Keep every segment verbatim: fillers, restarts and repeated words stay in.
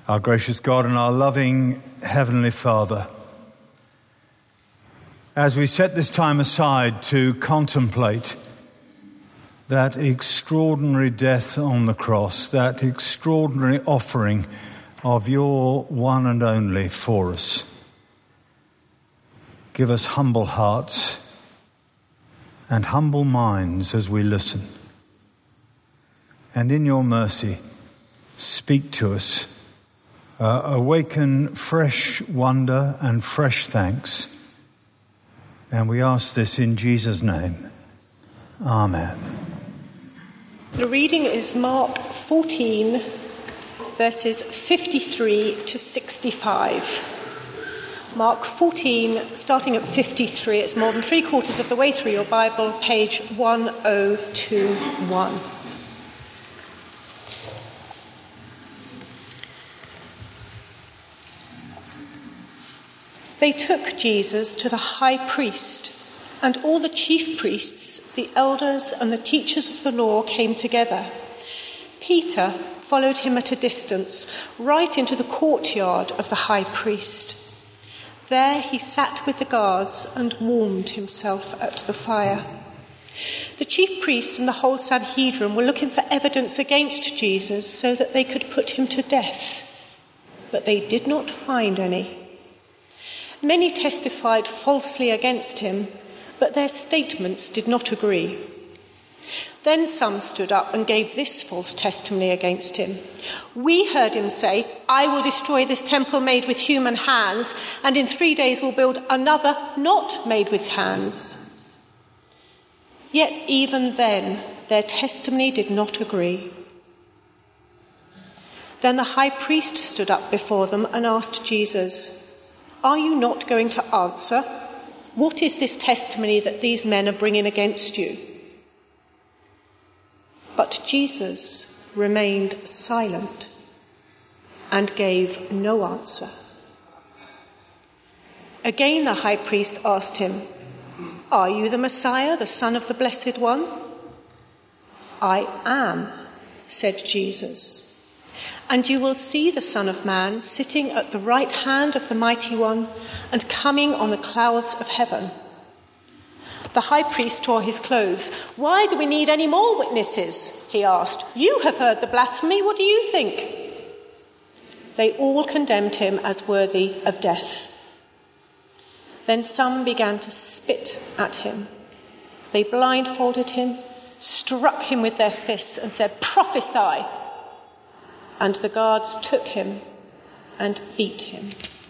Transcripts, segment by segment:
Our gracious God and our loving Heavenly Father, as we set this time aside to contemplate that extraordinary death on the cross, that extraordinary offering of your one and only for us, give us humble hearts and humble minds as we listen. And in your mercy, speak to us. Uh, awaken fresh wonder and fresh thanks. And we ask this in Jesus' name. Amen. The reading is Mark fourteen, verses fifty-three to sixty-five. Mark fourteen, starting at fifty-three. It's more than three quarters of the way through your Bible, page one oh two one. They took Jesus to the high priest, and all the chief priests, the elders, and the teachers of the law came together. Peter followed him at a distance, right into the courtyard of the high priest. There he sat with the guards and warmed himself at the fire. The chief priests and the whole Sanhedrin were looking for evidence against Jesus so that they could put him to death, but they did not find any. Many testified falsely against him, but their statements did not agree. Then some stood up and gave this false testimony against him. We heard him say, "I will destroy this temple made with human hands, and in three days will build another not made with hands." Yet even then, their testimony did not agree. Then the high priest stood up before them and asked Jesus, "Are you not going to answer? What is this testimony that these men are bringing against you?" But Jesus remained silent and gave no answer. Again the high priest asked him, "Are you the Messiah, the Son of the Blessed One?" "I am," said Jesus. "And you will see the Son of Man sitting at the right hand of the Mighty One and coming on the clouds of heaven." The high priest tore his clothes. "Why do we need any more witnesses?" he asked. "You have heard the blasphemy. What do you think?" They all condemned him as worthy of death. Then some began to spit at him. They blindfolded him, struck him with their fists and said, "Prophesy!" And the guards took him and beat him.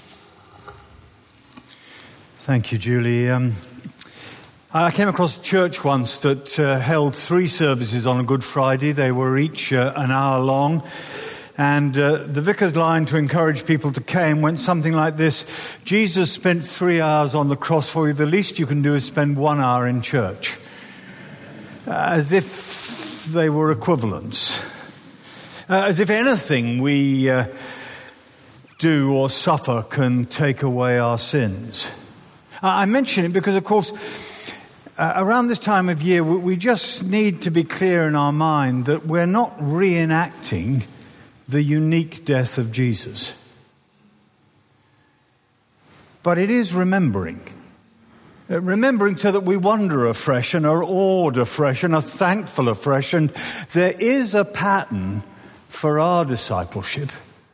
Thank you, Julie. Um, I came across a church once that uh, held three services on a Good Friday. They were each uh, an hour long. And uh, the vicar's line to encourage people to come went something like this: Jesus spent three hours on the cross for you. The least you can do is spend one hour in church. Uh, as if they were equivalents. Uh, as if anything we uh, do or suffer can take away our sins. I mention it because, of course, uh, around this time of year, we just need to be clear in our mind that we're not reenacting the unique death of Jesus. But it is remembering. Uh, remembering so that we wonder afresh and are awed afresh and are thankful afresh. And there is a pattern for our discipleship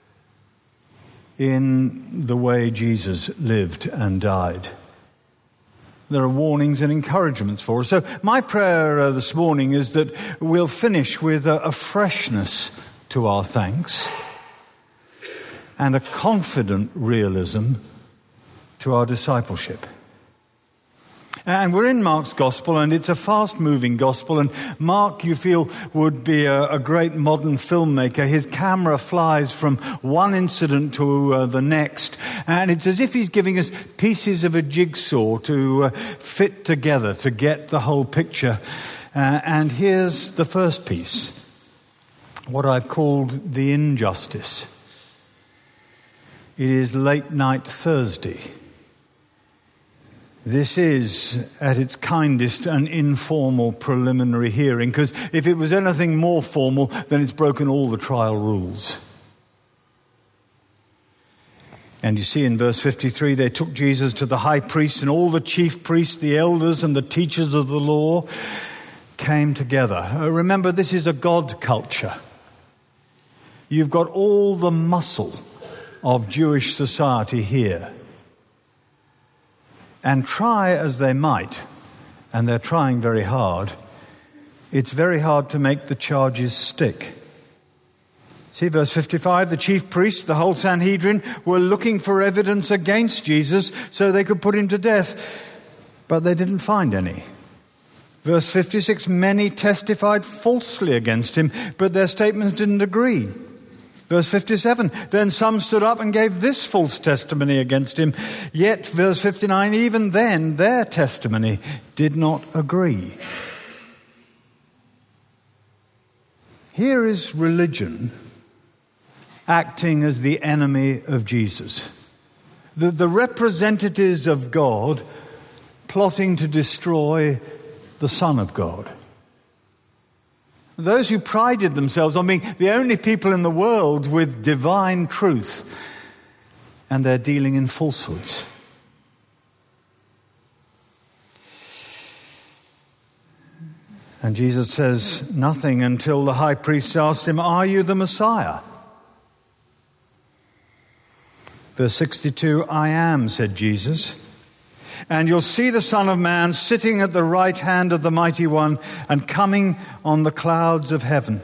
in the way Jesus lived and died. There are warnings and encouragements for us. So my prayer uh, this morning is that we'll finish with a, a freshness to our thanks and a confident realism to our discipleship. And we're in Mark's gospel, and it's a fast-moving gospel. And Mark, you feel, would be a, a great modern filmmaker. His camera flies from one incident to uh, the next. And it's as if he's giving us pieces of a jigsaw to uh, fit together to get the whole picture. Uh, and here's the first piece, what I've called the injustice. It is late night Thursday. This is, at its kindest, an informal preliminary hearing, because if it was anything more formal, then it's broken all the trial rules. And you see in verse fifty-three, they took Jesus to the high priest, and all the chief priests, the elders, and the teachers of the law came together. Uh, remember, this is a God culture. You've got all the muscle of Jewish society here. And try as they might, and they're trying very hard, it's very hard to make the charges stick. See, verse fifty-five, the chief priests, the whole Sanhedrin, were looking for evidence against Jesus so they could put him to death, but they didn't find any. Verse fifty-six, many testified falsely against him, but their statements didn't agree. Verse fifty-seven, then some stood up and gave this false testimony against him. Yet, verse fifty-nine, even then their testimony did not agree. Here is religion acting as the enemy of Jesus. The, the representatives of God plotting to destroy the Son of God. Those who prided themselves on being the only people in the world with divine truth, and they're dealing in falsehoods. And Jesus says nothing until the high priest asked him, "Are you the Messiah?" Verse sixty-two, "I am," said Jesus. "And you'll see the Son of Man sitting at the right hand of the Mighty One and coming on the clouds of heaven."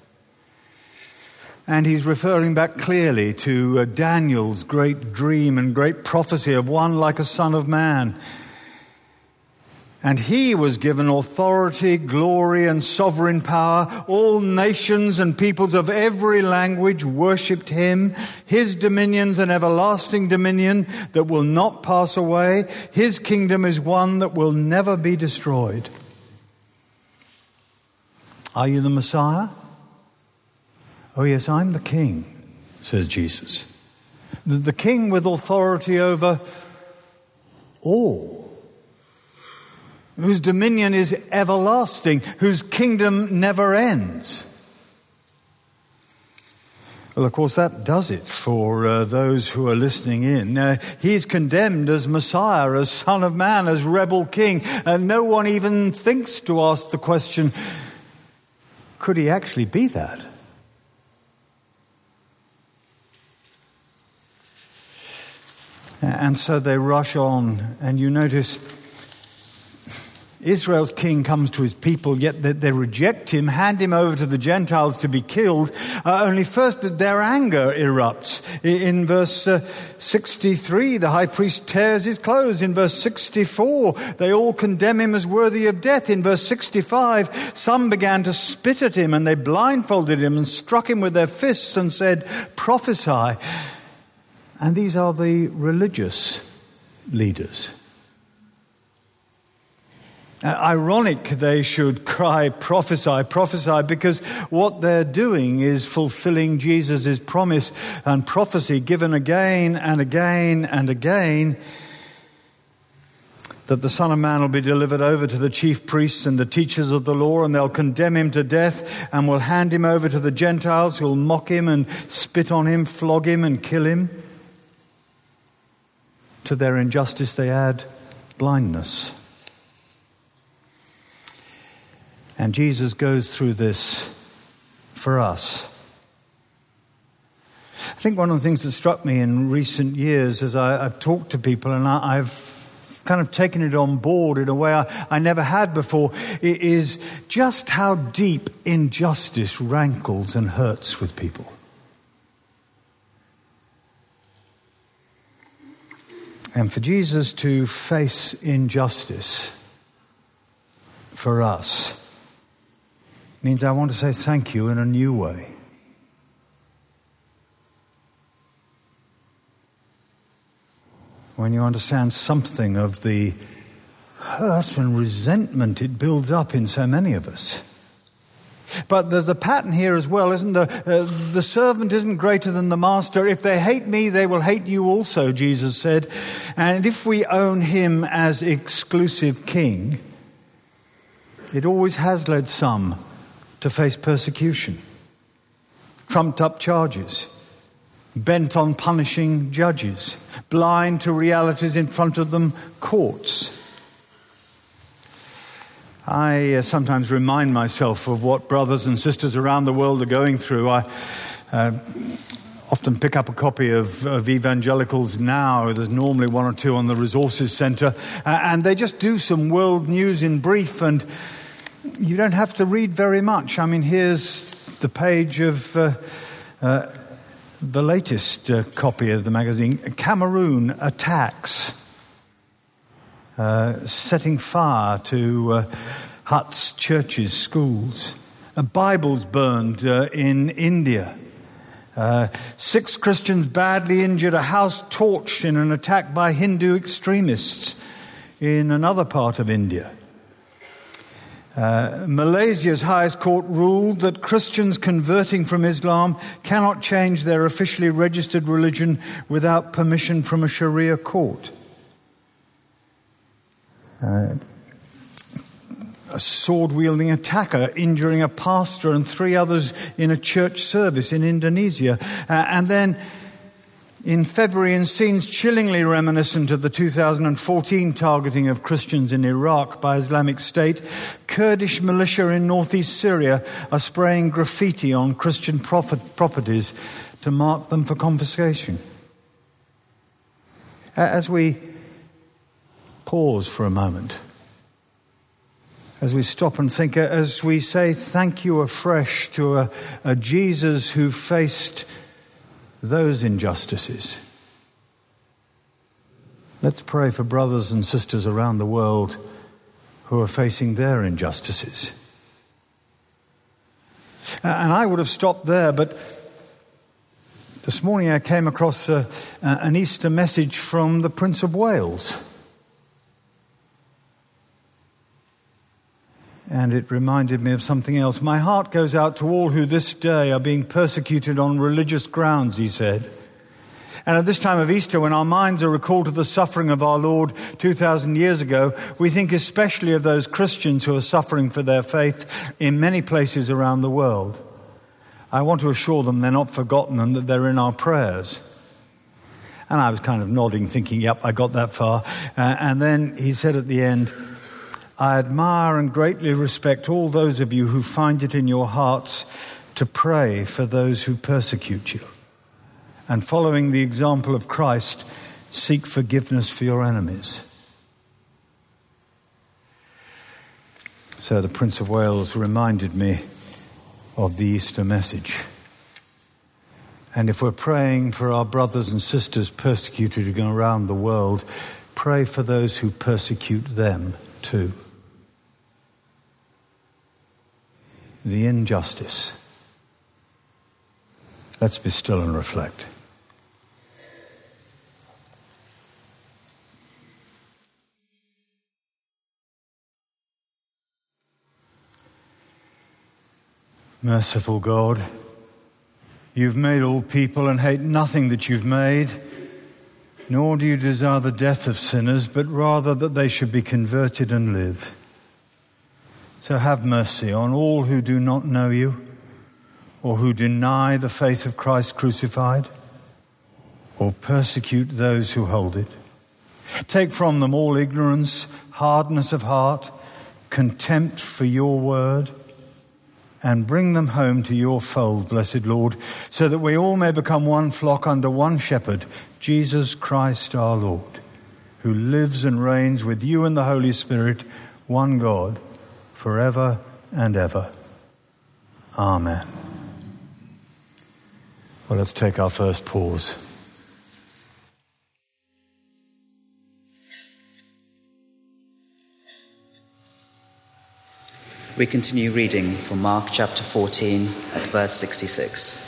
And he's referring back clearly to uh, Daniel's great dream and great prophecy of one like a Son of Man. And he was given authority, glory, and sovereign power. All nations and peoples of every language worshipped him. His dominion's an everlasting dominion that will not pass away. His kingdom is one that will never be destroyed. Are you the Messiah? Oh yes, I'm the King, says Jesus. The, the King with authority over all. Whose dominion is everlasting, whose kingdom never ends. Well, of course, that does it for uh, those who are listening in. Uh, he's condemned as Messiah, as Son of Man, as rebel king. And no one even thinks to ask the question, could he actually be that? And so they rush on, and you notice Israel's king comes to his people, yet they reject him, hand him over to the Gentiles to be killed. Uh, only first their anger erupts. In verse uh, sixty-three, the high priest tears his clothes. In verse sixty-four, they all condemn him as worthy of death. In verse sixty-five, some began to spit at him, and they blindfolded him and struck him with their fists and said, "Prophesy." And these are the religious leaders. Uh, ironic they should cry, "Prophesy, prophesy," because what they're doing is fulfilling Jesus' promise and prophecy given again and again and again that the Son of Man will be delivered over to the chief priests and the teachers of the law, and they'll condemn him to death and will hand him over to the Gentiles who will mock him and spit on him, flog him and kill him. To their injustice they add blindness. And Jesus goes through this for us. I think one of the things that struck me in recent years as I, I've talked to people, and I, I've kind of taken it on board in a way I, I never had before, is just how deep injustice rankles and hurts with people. And for Jesus to face injustice for us means I want to say thank you in a new way. When you understand something of the hurt and resentment it builds up in so many of us. But there's a pattern here as well, isn't there? Uh, the servant isn't greater than the master. If they hate me, they will hate you also, Jesus said. And if we own him as exclusive king, it always has led some to face persecution, trumped up charges, bent on punishing judges, blind to realities in front of them, courts. I uh, sometimes remind myself of what brothers and sisters around the world are going through. I uh, often pick up a copy of, of Evangelicals Now. There's normally one or two on the Resources Centre. Uh, and they just do some world news in brief, and you don't have to read very much. I mean, here's the page of uh, uh, the latest uh, copy of the magazine. Cameroon attacks. Uh, setting fire to uh, huts, churches, schools. Uh, Bibles burned uh, in India. Uh, six Christians badly injured. A house torched in an attack by Hindu extremists in another part of India. Uh, Malaysia's highest court ruled that Christians converting from Islam cannot change their officially registered religion without permission from a Sharia court. Uh, a sword-wielding attacker injuring a pastor and three others in a church service in Indonesia. Uh, and then in February, in scenes chillingly reminiscent of the two thousand fourteen targeting of Christians in Iraq by Islamic State, Kurdish militia in northeast Syria are spraying graffiti on Christian prophet properties to mark them for confiscation. Uh, as we pause for a moment, as we stop and think, as we say thank you afresh to a, a Jesus who faced those injustices. Let's pray for brothers and sisters around the world who are facing their injustices. And I would have stopped there, but this morning I came across a, an Easter message from the Prince of Wales. And it reminded me of something else. My heart goes out to all who this day are being persecuted on religious grounds, he said. And at this time of Easter, when our minds are recalled to the suffering of our Lord two thousand years ago, we think especially of those Christians who are suffering for their faith in many places around the world. I want to assure them they're not forgotten and that they're in our prayers. And I was kind of nodding, thinking, yep, I got that far. Uh, and then he said at the end, I admire and greatly respect all those of you who find it in your hearts to pray for those who persecute you. And following the example of Christ, seek forgiveness for your enemies. So the Prince of Wales reminded me of the Easter message. And if we're praying for our brothers and sisters persecuted around the world, pray for those who persecute them too. The injustice. Let's be still and reflect. Merciful God, you've made all people and hate nothing that you've made, nor do you desire the death of sinners, but rather that they should be converted and live. So have mercy on all who do not know you, or who deny the faith of Christ crucified, or persecute those who hold it. Take from them all ignorance, hardness of heart, contempt for your word, and bring them home to your fold, blessed Lord, so that we all may become one flock under one shepherd, Jesus Christ our Lord, who lives and reigns with you and the Holy Spirit, one God, forever and ever. Amen. Well, let's take our first pause. We continue reading from Mark chapter fourteen at verse sixty-six.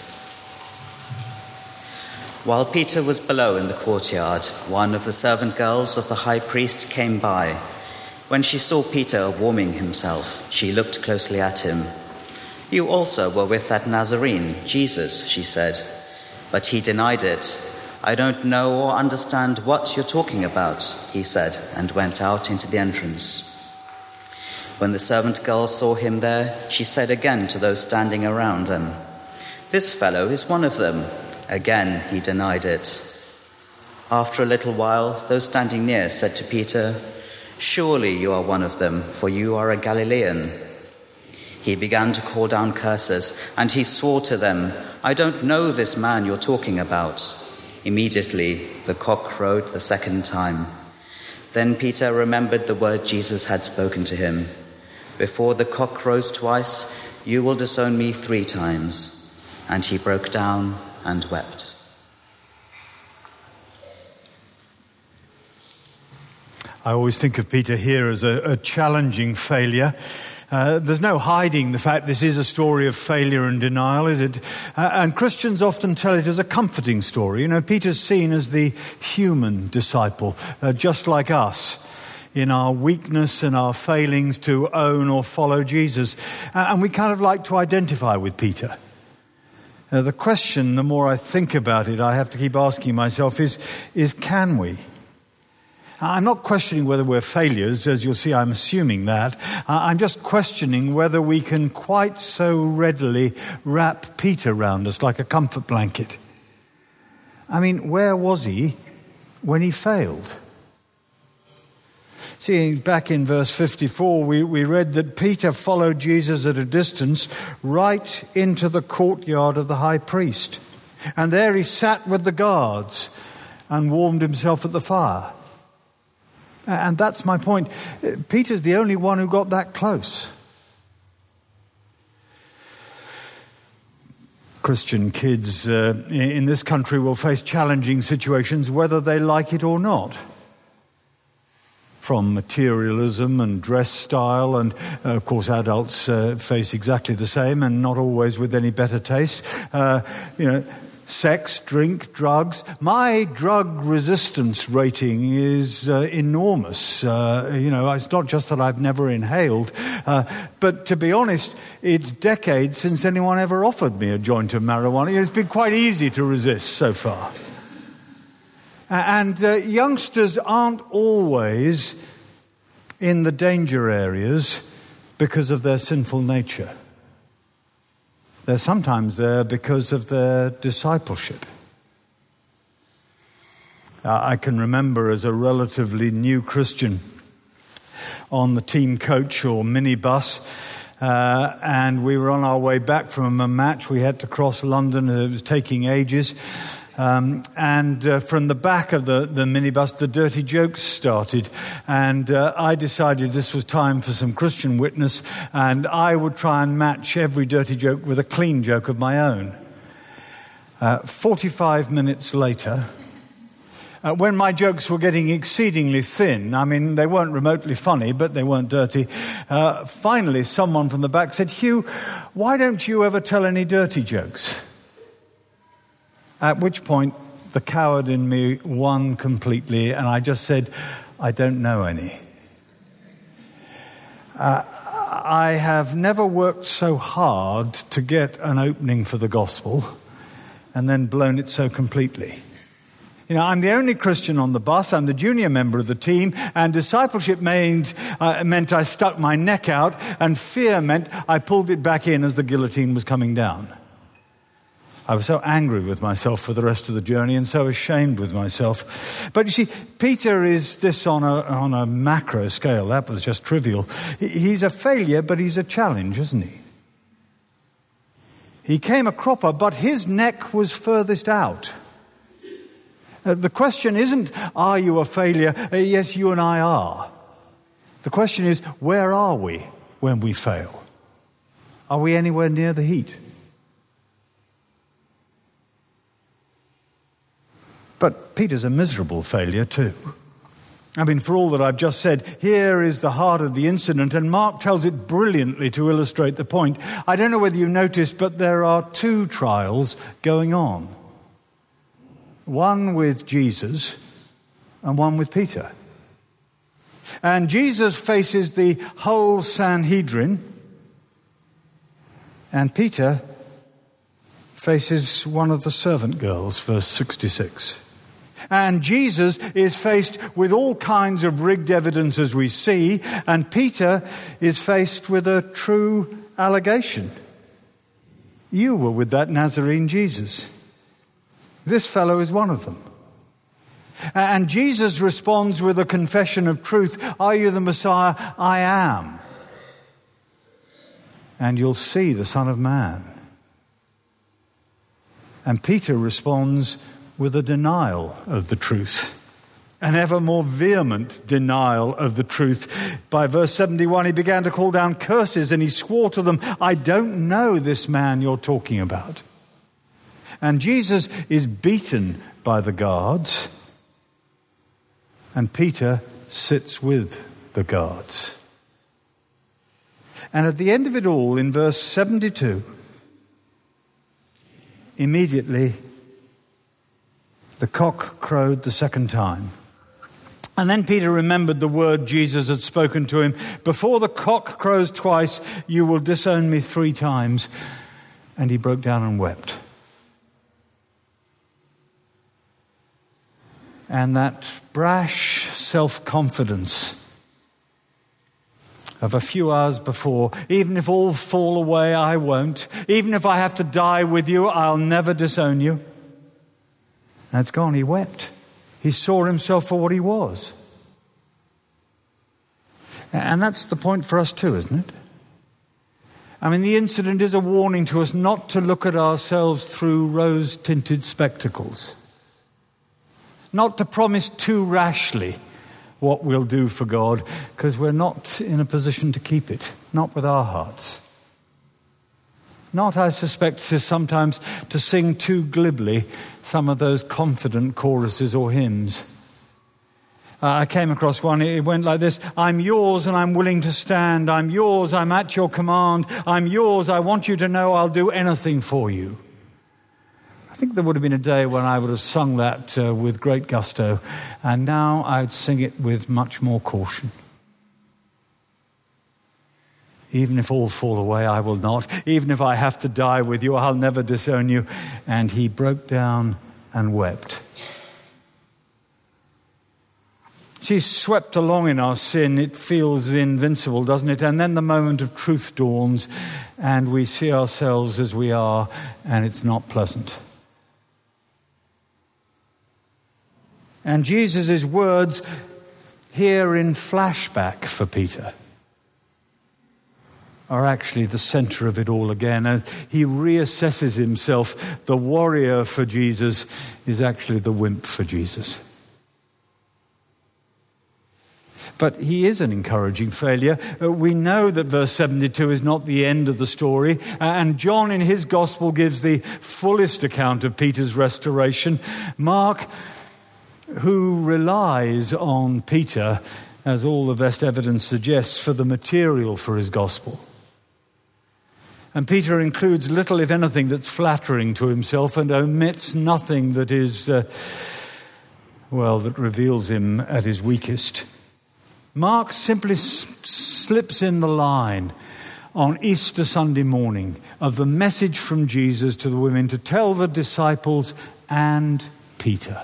While Peter was below in the courtyard, one of the servant girls of the high priest came by. When she saw Peter warming himself, she looked closely at him. You also were with that Nazarene, Jesus, she said. But he denied it. I don't know or understand what you're talking about, he said, and went out into the entrance. When the servant girl saw him there, she said again to those standing around them, This fellow is one of them. Again he denied it. After a little while, those standing near said to Peter, "Surely you are one of them, for you are a Galilean." He began to call down curses, and he swore to them, "I don't know this man you're talking about." Immediately the cock crowed the second time. Then Peter remembered the word Jesus had spoken to him, "Before the cock crows twice, you will disown me three times." And he broke down and wept. I always think of Peter here as a, a challenging failure. Uh, there's no hiding the fact this is a story of failure and denial, is it? Uh, and Christians often tell it as a comforting story. You know, Peter's seen as the human disciple, uh, just like us, in our weakness and our failings to own or follow Jesus. Uh, and we kind of like to identify with Peter. Uh, the question, the more I think about it, I have to keep asking myself is, is can we? I'm not questioning whether we're failures, as you'll see, I'm assuming that. I'm just questioning whether we can quite so readily wrap Peter around us like a comfort blanket. I mean, where was he when he failed? See, back in verse fifty-four, we, we read that Peter followed Jesus at a distance right into the courtyard of the high priest. And there he sat with the guards and warmed himself at the fire. And that's my point. Peter's the only one who got that close. Christian kids uh, in this country will face challenging situations whether they like it or not. From materialism and dress style, and uh, of course adults uh, face exactly the same, and not always with any better taste. Uh, you know, sex, drink, drugs. My drug resistance rating is uh, enormous. Uh, you know, it's not just that I've never inhaled, uh, but to be honest, it's decades since anyone ever offered me a joint of marijuana. It's been quite easy to resist so far. And uh, youngsters aren't always in the danger areas because of their sinful nature. They're sometimes there because of their discipleship. Uh, I can remember as a relatively new Christian on the team coach or minibus, uh, and we were on our way back from a match. We had to cross London. It was taking ages. Um, and uh, from the back of the, the minibus, the dirty jokes started. And uh, I decided this was time for some Christian witness, and I would try and match every dirty joke with a clean joke of my own. Uh, forty-five minutes later, uh, when my jokes were getting exceedingly thin, I mean, they weren't remotely funny, but they weren't dirty, uh, finally someone from the back said, "Hugh, why don't you ever tell any dirty jokes?" At which point, the coward in me won completely, and I just said, "I don't know any." Uh, I have never worked so hard to get an opening for the gospel and then blown it so completely. You know, I'm the only Christian on the bus, I'm the junior member of the team, and discipleship meant, uh, meant I stuck my neck out, and fear meant I pulled it back in as the guillotine was coming down. I was so angry with myself for the rest of the journey and so ashamed with myself. But you see, Peter is this on a, on a macro scale. That was just trivial. He's a failure, but he's a challenge, isn't he? He came a cropper, but his neck was furthest out. Uh, the question isn't, are you a failure? Uh, yes, you and I are. The question is, where are we when we fail? Are we anywhere near the heat? But Peter's a miserable failure too. I mean, for all that I've just said, here is the heart of the incident, and Mark tells it brilliantly to illustrate the point. I don't know whether you've noticed, but there are two trials going on. One with Jesus and one with Peter. And Jesus faces the whole Sanhedrin, and Peter faces one of the servant girls, verse sixty-six. And Jesus is faced with all kinds of rigged evidence, as we see, and Peter is faced with a true allegation. You were with that Nazarene Jesus. This fellow is one of them. And Jesus responds with a confession of truth. Are you the Messiah? I am. And you'll see the Son of Man. And Peter responds with a denial of the truth. An ever more vehement denial of the truth. By verse seventy-one, he began to call down curses and he swore to them, I don't know this man you're talking about. And Jesus is beaten by the guards, and Peter sits with the guards. And at the end of it all, in verse seventy-two, immediately the cock crowed the second time. And then Peter remembered the word Jesus had spoken to him. Before the cock crows twice, you will disown me three times. And he broke down and wept. And that brash self-confidence of a few hours before, even if all fall away, I won't. Even if I have to die with you, I'll never disown you. That's gone. He wept. He saw himself for what he was. And that's the point for us too, isn't it? I mean, the incident is a warning to us not to look at ourselves through rose-tinted spectacles. Not to promise too rashly what we'll do for God, because we're not in a position to keep it. Not with our hearts. Not, I suspect, sometimes to sing too glibly some of those confident choruses or hymns. Uh, I came across one, it went like this: I'm yours and I'm willing to stand. I'm yours, I'm at your command. I'm yours, I want you to know I'll do anything for you. I think there would have been a day when I would have sung that uh, with great gusto, and now I'd sing it with much more caution. Even if all fall away, I will not. Even if I have to die with you, I'll never disown you. And he broke down and wept. See, swept along in our sin, it feels invincible, doesn't it? And then the moment of truth dawns, and we see ourselves as we are, and it's not pleasant. And Jesus' words here in flashback for Peter are actually the center of it all again. And he reassesses himself. The warrior for Jesus is actually the wimp for Jesus. But he is an encouraging failure. We know that verse seventy-two is not the end of the story. And John in his gospel gives the fullest account of Peter's restoration. Mark, who relies on Peter, as all the best evidence suggests, for the material for his gospel. And Peter includes little, if anything, that's flattering to himself and omits nothing that is, uh, well, that reveals him at his weakest. Mark simply s- slips in the line on Easter Sunday morning of the message from Jesus to the women to tell the disciples and Peter.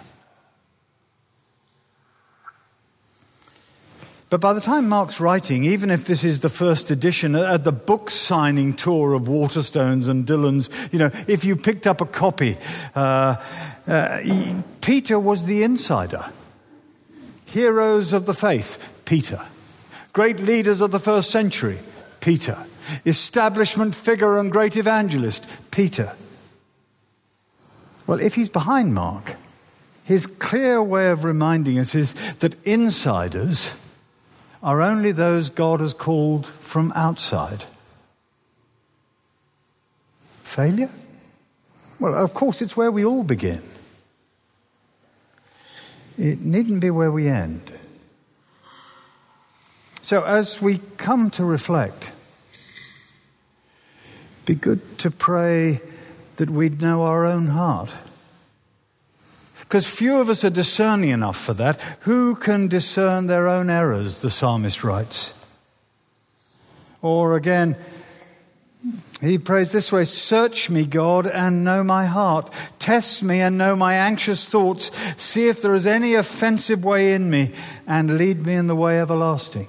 But by the time Mark's writing, even if this is the first edition, at the book signing tour of Waterstones and Dillons, you know, if you picked up a copy, uh, uh, Peter was the insider. Heroes of the faith, Peter. Great leaders of the first century, Peter. Establishment figure and great evangelist, Peter. Well, if he's behind Mark, his clear way of reminding us is that insiders are only those God has called from outside. Failure? Well, of course, it's where we all begin. It needn't be where we end. So as we come to reflect, be good to pray that we'd know our own heart. Because few of us are discerning enough for that. Who can discern their own errors, the psalmist writes. Or again, he prays this way: search me, God, and know my heart. Test me and know my anxious thoughts. See if there is any offensive way in me, and lead me in the way everlasting.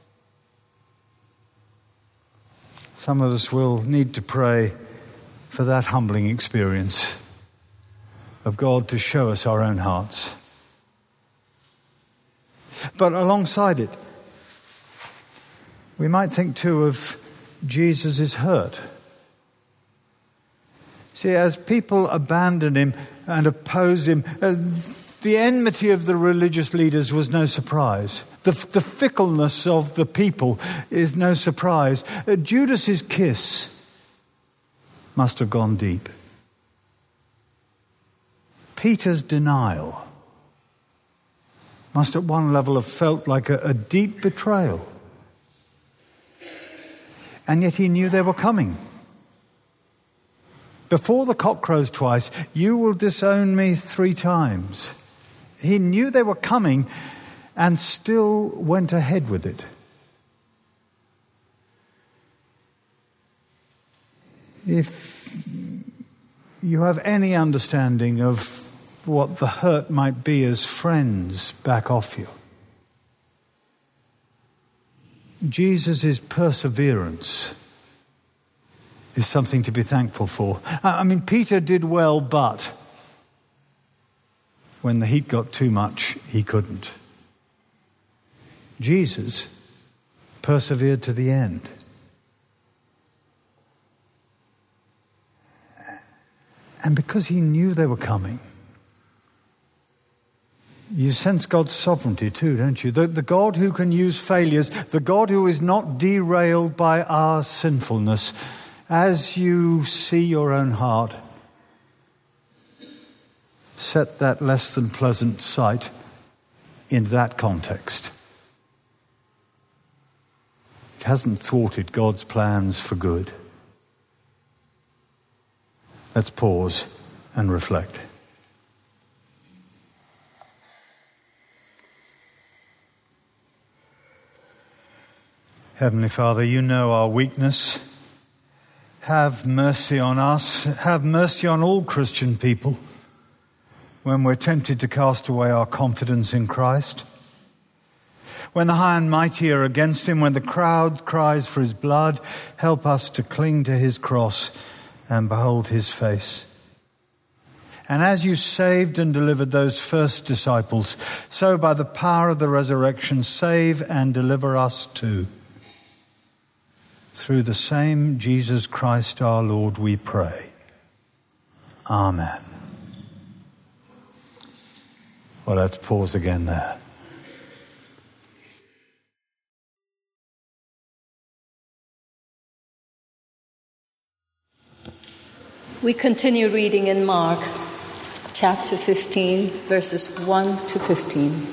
Some of us will need to pray for that humbling experience. of God to show us our own hearts. But alongside it, we might think too of Jesus' hurt. See, as people abandon him and oppose him, uh, the enmity of the religious leaders was no surprise. The, the fickleness of the people is no surprise. Uh, Judas's kiss must have gone deep. Peter's denial must at one level have felt like a, a deep betrayal. And yet he knew they were coming. Before the cock crows twice, you will disown me three times. He knew they were coming and still went ahead with it. If you have any understanding of what the hurt might be as friends back off you, Jesus' perseverance is something to be thankful for. I mean, Peter did well, but when the heat got too much, he couldn't. Jesus persevered to the end. And because he knew they were coming, you sense God's sovereignty too, don't you? The, the God who can use failures, the God who is not derailed by our sinfulness. As you see your own heart, set that less than pleasant sight in that context. It hasn't thwarted God's plans for good. Let's pause and reflect. Heavenly Father, you know our weakness. Have mercy on us. Have mercy on all Christian people when we're tempted to cast away our confidence in Christ. When the high and mighty are against him, when the crowd cries for his blood, help us to cling to his cross and behold his face. And as you saved and delivered those first disciples, so by the power of the resurrection, save and deliver us too. Through the same Jesus Christ our Lord we pray. Amen. Well, let's pause again there. We continue reading in Mark chapter fifteen, verses one to fifteen.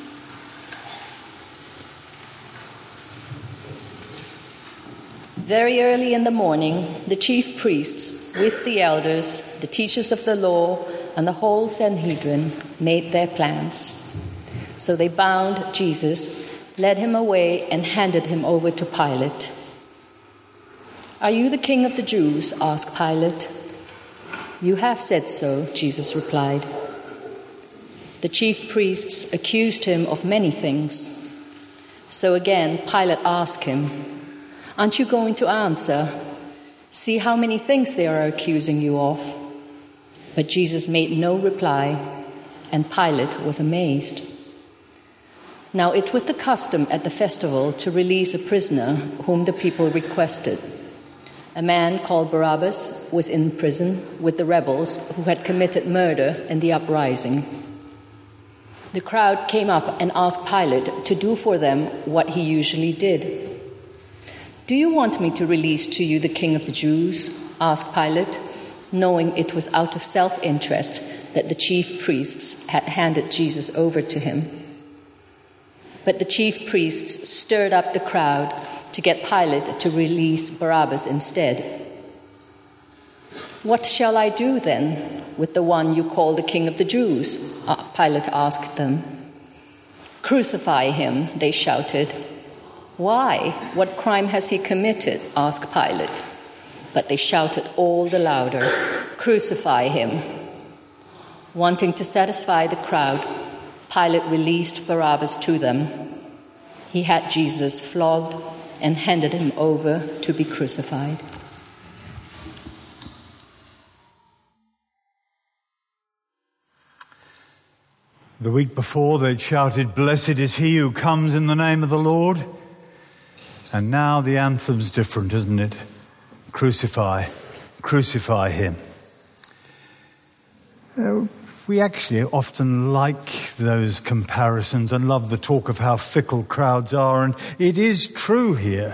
Very early in the morning, the chief priests, with the elders, the teachers of the law, and the whole Sanhedrin, made their plans. So they bound Jesus, led him away, and handed him over to Pilate. "Are you the king of the Jews?" asked Pilate. "You have said so," Jesus replied. The chief priests accused him of many things. So again, Pilate asked him, "Aren't you going to answer? See how many things they are accusing you of." But Jesus made no reply, and Pilate was amazed. Now it was the custom at the festival to release a prisoner whom the people requested. A man called Barabbas was in prison with the rebels who had committed murder in the uprising. The crowd came up and asked Pilate to do for them what he usually did. "Do you want me to release to you the king of the Jews?" asked Pilate, knowing it was out of self-interest that the chief priests had handed Jesus over to him. But the chief priests stirred up the crowd to get Pilate to release Barabbas instead. "What shall I do then with the one you call the king of the Jews?" Pilate asked them. "Crucify him," they shouted. "Why? What crime has he committed?" asked Pilate. But they shouted all the louder, "Crucify him." Wanting to satisfy the crowd, Pilate released Barabbas to them. He had Jesus flogged and handed him over to be crucified. The week before they'd shouted, "Blessed is he who comes in the name of the Lord." And now the anthem's different, isn't it? Crucify, crucify him. Uh, we actually often like those comparisons and love the talk of how fickle crowds are, and it is true here.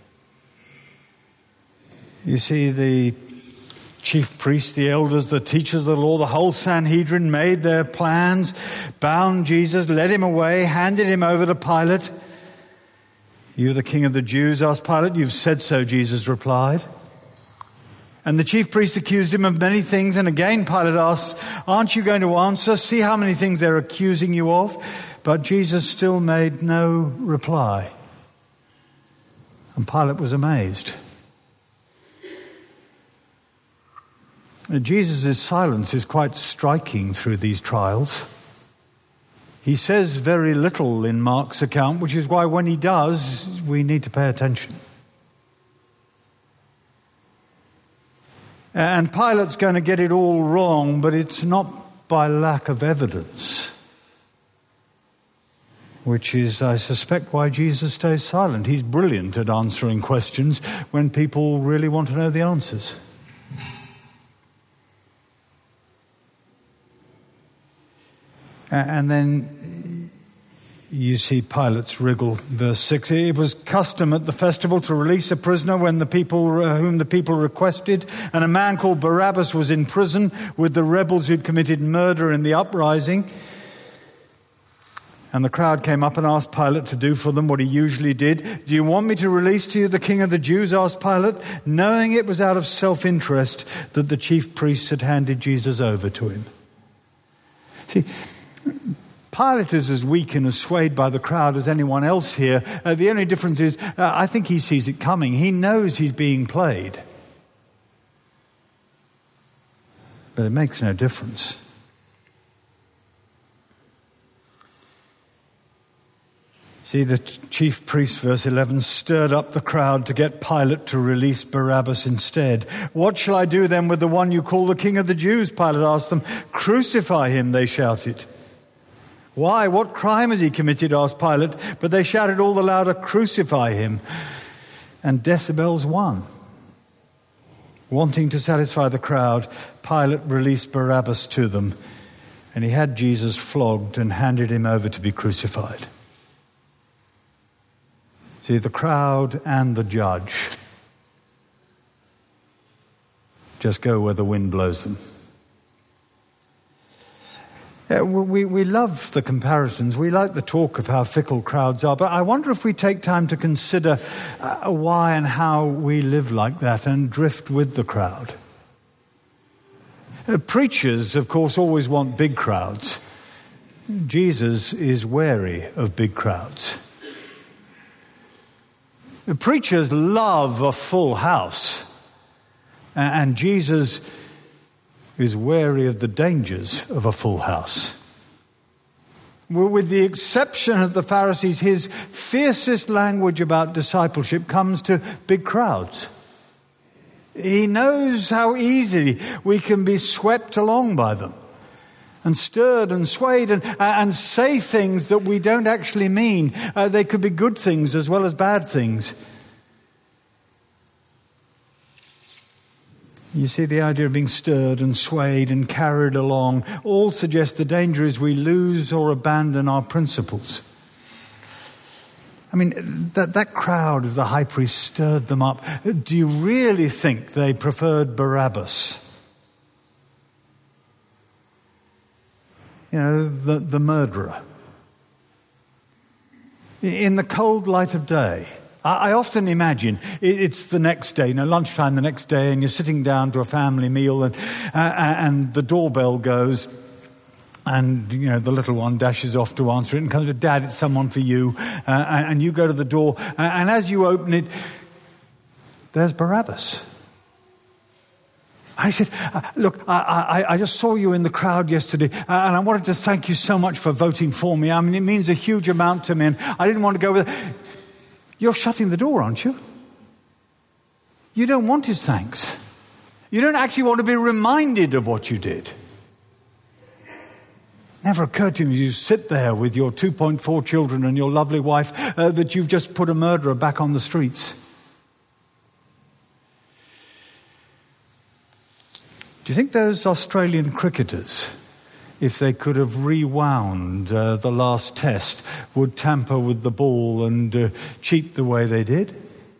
You see, the chief priests, the elders, the teachers of the law, the whole Sanhedrin made their plans, bound Jesus, led him away, handed him over to Pilate. "You are the king of the Jews?" asked Pilate. "You've said so," Jesus replied. And the chief priests accused him of many things. And again Pilate asked, "Aren't you going to answer? See how many things they're accusing you of." But Jesus still made no reply. And Pilate was amazed. Jesus' silence is quite striking through these trials. He says very little in Mark's account, which is why when he does, we need to pay attention. And Pilate's going to get it all wrong, but it's not by lack of evidence, which is, I suspect, why Jesus stays silent. He's brilliant at answering questions when people really want to know the answers. And then you see Pilate's wriggle, verse six. "It was custom at the festival to release a prisoner when the people uh, whom the people requested, and a man called Barabbas was in prison with the rebels who'd committed murder in the uprising. And the crowd came up and asked Pilate to do for them what he usually did. 'Do you want me to release to you the king of the Jews?' asked Pilate, knowing it was out of self-interest that the chief priests had handed Jesus over to him." See, Pilate is as weak and as swayed by the crowd as anyone else here. Uh, the only difference is, uh, I think he sees it coming. He knows he's being played. But it makes no difference. See, the chief priest, verse eleven, stirred up the crowd to get Pilate to release Barabbas instead. "What shall I do then with the one you call the king of the Jews?" Pilate asked them. "Crucify him," they shouted. "Why? What crime has he committed?" asked Pilate. But they shouted all the louder, "Crucify him." And decibels won. Wanting to satisfy the crowd, Pilate released Barabbas to them, and he had Jesus flogged and handed him over to be crucified. See, the crowd and the judge just go where the wind blows them. Yeah, we, we love the comparisons. We like the talk of how fickle crowds are. But I wonder if we take time to consider uh, why and how we live like that and drift with the crowd. Uh, preachers, of course, always want big crowds. Jesus is wary of big crowds. The preachers love a full house. And Jesus is wary of the dangers of a full house. With the exception of the Pharisees, his fiercest language about discipleship comes to big crowds. He knows how easily we can be swept along by them and stirred and swayed and, and say things that we don't actually mean. Uh, they could be good things as well as bad things. You see, the idea of being stirred and swayed and carried along all suggests the danger is we lose or abandon our principles. I mean, that, that crowd of the high priest stirred them up. Do you really think they preferred Barabbas? You know, the, the murderer. In the cold light of day, I often imagine it's the next day, you know, lunchtime the next day, and you're sitting down to a family meal, and uh, and the doorbell goes, and you know the little one dashes off to answer it, and comes to Dad, it's someone for you, uh, and you go to the door, and as you open it, there's Barabbas. I said, look, I, I, I just saw you in the crowd yesterday, and I wanted to thank you so much for voting for me. I mean, it means a huge amount to me, and I didn't want to go with it. You're shutting the door, aren't you? You don't want his thanks. You don't actually want to be reminded of what you did. Never occurred to him as you sit there with your two point four children and your lovely wife uh, that you've just put a murderer back on the streets. Do you think those Australian cricketers, if they could have rewound uh, the last test, would tamper with the ball and uh, cheat the way they did?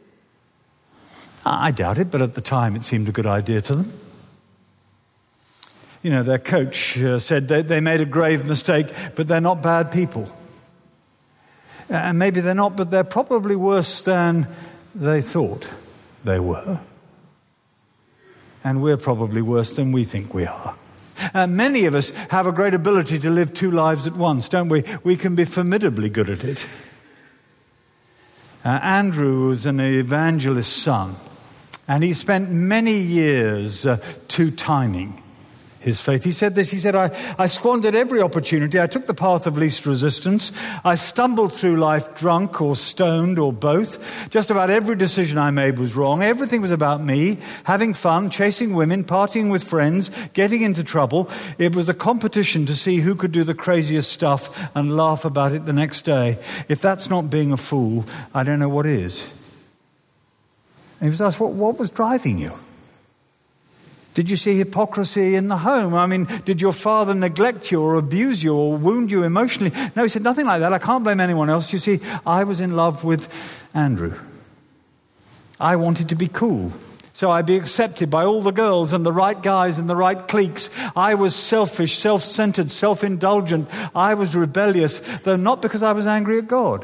I doubt it, but at the time it seemed a good idea to them. You know, their coach uh, said they, they made a grave mistake, but they're not bad people. And maybe they're not, but they're probably worse than they thought they were. And we're probably worse than we think we are. And many of us have a great ability to live two lives at once, don't we? We can be formidably good at it. Uh, Andrew was an evangelist's son, and he spent many years uh, two-timing his faith. He said this, he said, I, I squandered every opportunity. I took the path of least resistance. I stumbled through life drunk or stoned or both. Just about every decision I made was wrong. Everything was about me, having fun, chasing women, partying with friends, getting into trouble. It was a competition to see who could do the craziest stuff and laugh about it the next day. If that's not being a fool, I don't know what is. And he was asked, what, what was driving you? Did you see hypocrisy in the home? I mean, did your father neglect you or abuse you or wound you emotionally? No, he said, nothing like that. I can't blame anyone else. You see, I was in love with Andrew. I wanted to be cool, so I'd be accepted by all the girls and the right guys and the right cliques. I was selfish, self-centered, self-indulgent. I was rebellious, though not because I was angry at God.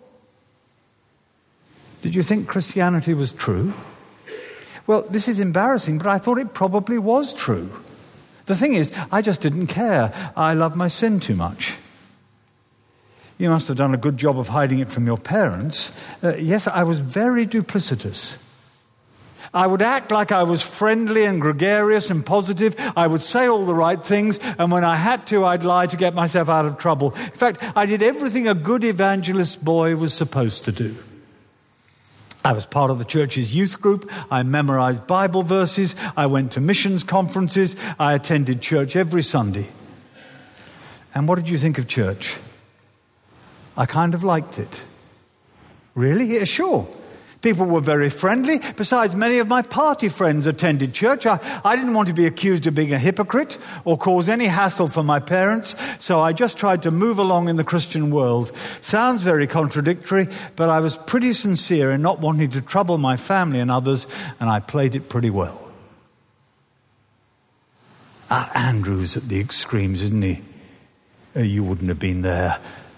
Did you think Christianity was true? Well, this is embarrassing, but I thought it probably was true. The thing is, I just didn't care. I loved my sin too much. You must have done a good job of hiding it from your parents. Uh, yes, I was very duplicitous. I would act like I was friendly and gregarious and positive. I would say all the right things, and when I had to, I'd lie to get myself out of trouble. In fact, I did everything a good evangelist boy was supposed to do. I was part of the church's youth group. I memorized Bible verses. I went to missions conferences. I attended church every Sunday. And what did you think of church? I kind of liked it. Really? Yeah, sure. People were very friendly. Besides, many of my party friends attended church. I, I didn't want to be accused of being a hypocrite or cause any hassle for my parents, so I just tried to move along in the Christian world. Sounds very contradictory, but I was pretty sincere in not wanting to trouble my family and others, and I played it pretty well. Ah, Andrew's at the extremes, isn't he? Uh, you wouldn't have been there.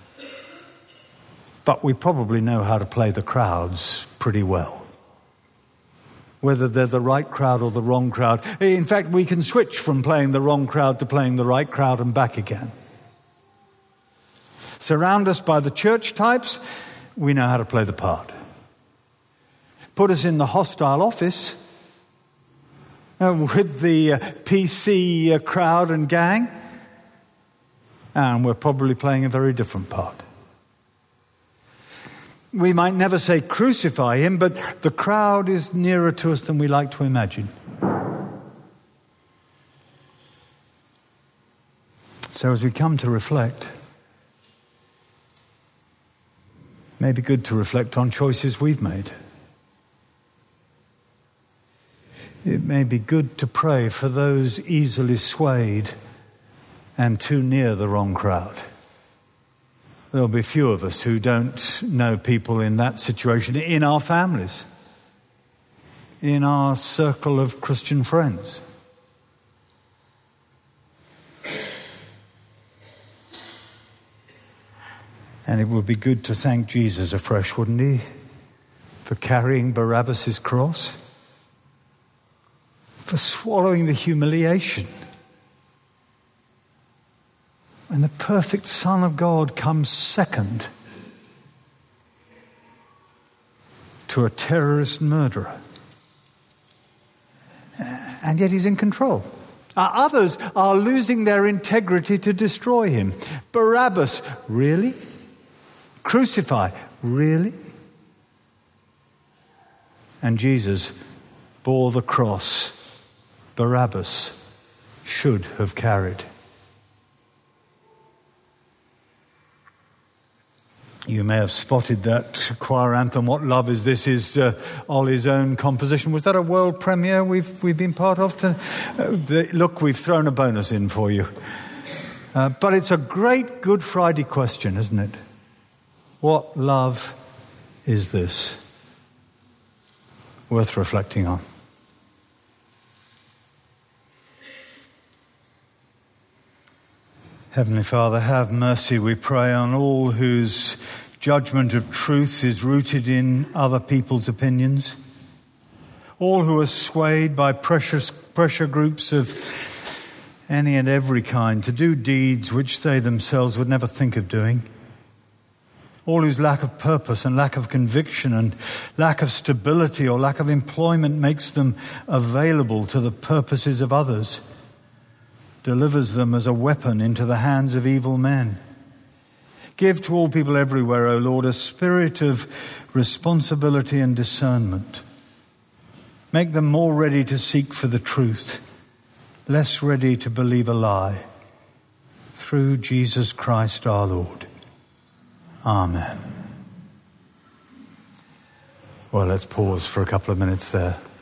But we probably know how to play the crowds pretty well. Whether they're the right crowd or the wrong crowd. In fact, we can switch from playing the wrong crowd to playing the right crowd and back again. Surround us by the church types, we know how to play the part. Put us in the hostile office uh, with the uh, P C uh, crowd and gang, and we're probably playing a very different part. We might never say crucify him, but the crowd is nearer to us than we like to imagine. So as we come to reflect, it may be good to reflect on choices we've made. It may be good to pray for those easily swayed and too near the wrong crowd. There'll be few of us who don't know people in that situation in our families, in our circle of Christian friends. And it would be good to thank Jesus afresh, wouldn't he, for carrying Barabbas' cross, for swallowing the humiliation. And the perfect Son of God comes second to a terrorist murderer. And yet he's in control. Others are losing their integrity to destroy him. Barabbas, really? Crucify, really? And Jesus bore the cross Barabbas should have carried. You may have spotted that choir anthem, What Love Is This, is uh, Ollie's own composition. Was that a world premiere we've we've been part of? To, uh, the, look, we've thrown a bonus in for you. Uh, but it's a great Good Friday question, isn't it? What love is this? Worth reflecting on. Heavenly Father, have mercy, we pray, on all whose judgment of truth is rooted in other people's opinions. All who are swayed by precious pressure groups of any and every kind to do deeds which they themselves would never think of doing. All whose lack of purpose and lack of conviction and lack of stability or lack of employment makes them available to the purposes of others, delivers them as a weapon into the hands of evil men. Give to all people everywhere, O Lord, a spirit of responsibility and discernment. Make them more ready to seek for the truth, less ready to believe a lie. Through Jesus Christ our Lord. Amen. Well, let's pause for a couple of minutes there.